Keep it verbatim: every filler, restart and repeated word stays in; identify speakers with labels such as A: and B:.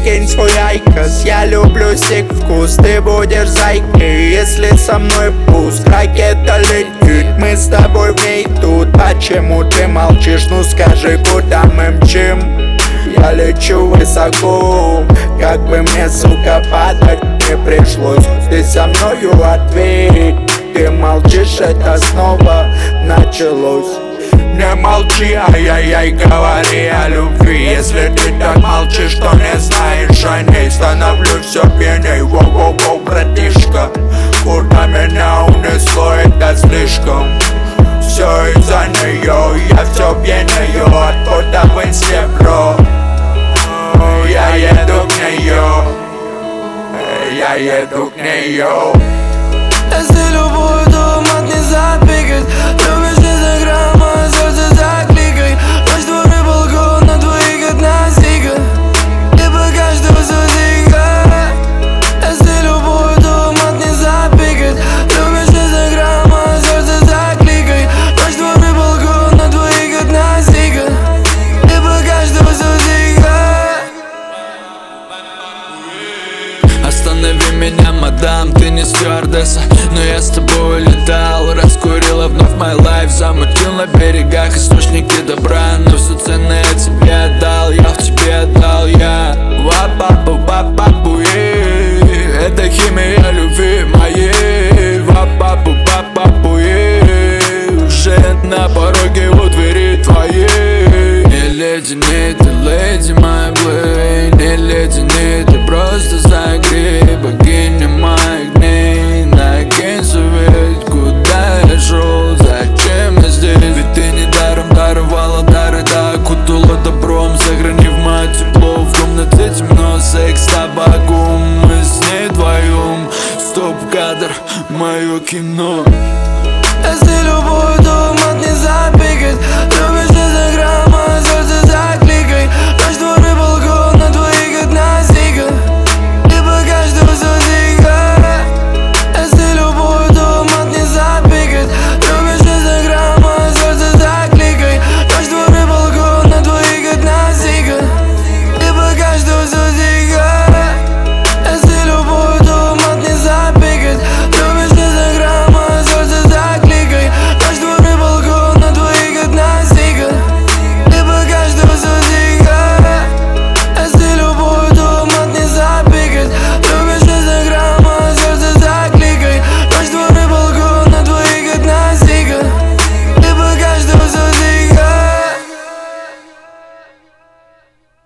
A: кинь свой айкос. Я люблю сик вкус, ты будешь зайкой, если со мной пуст. Ракета летит, мы с тобой в ней тут. Почему ты молчишь, ну скажи, куда мы мчим? Я лечу высоко, как бы мне, сука, падать не пришлось. Ты со мною ответь, ты молчишь, это снова началось. Не молчи, ай-яй-яй, говори о любви. Если ты так молчишь, то не знаешь о ней. Становлюсь все пьяней, воу-воу-воу, братишка. Куда меня унесло, это слишком. Все из-за нее, я все пьянею. Откуда в инсте, бро? Я еду к нее, я еду к нее.
B: Если любой туман не запикает, любишь инстаграма, сердце закликай. Ночь твой балкон, на двоих одна сига, и пока что все тихо. Если любой туман не запикает, любишь инстаграма, сердце закликай. Ночь твой балкон, на двоих одна сига, и пока что все тихо. Останови меня, мадам, ты не стюардесса, но я с тобой летал, раскурила вновь my life, замутил на берегах источники добра, но все ценное тебе отдал, я в тебе отдал, я ва-папу, ва-папу, это химия любви моей, ва-папу, ва-папу, уже на пороге у двери твоей. Не леденей ты, леди моя блей, не леденей ты, просто согрей богиня моих дней. Накинь совет, куда я шел, зачем я здесь? Ведь ты недаром даровала дары, да окутала добром, сохранив мать тепло. В комнате темно, секс, табакум, мы с ней вдвоем. Стоп-кадр, мое кино. Если любовь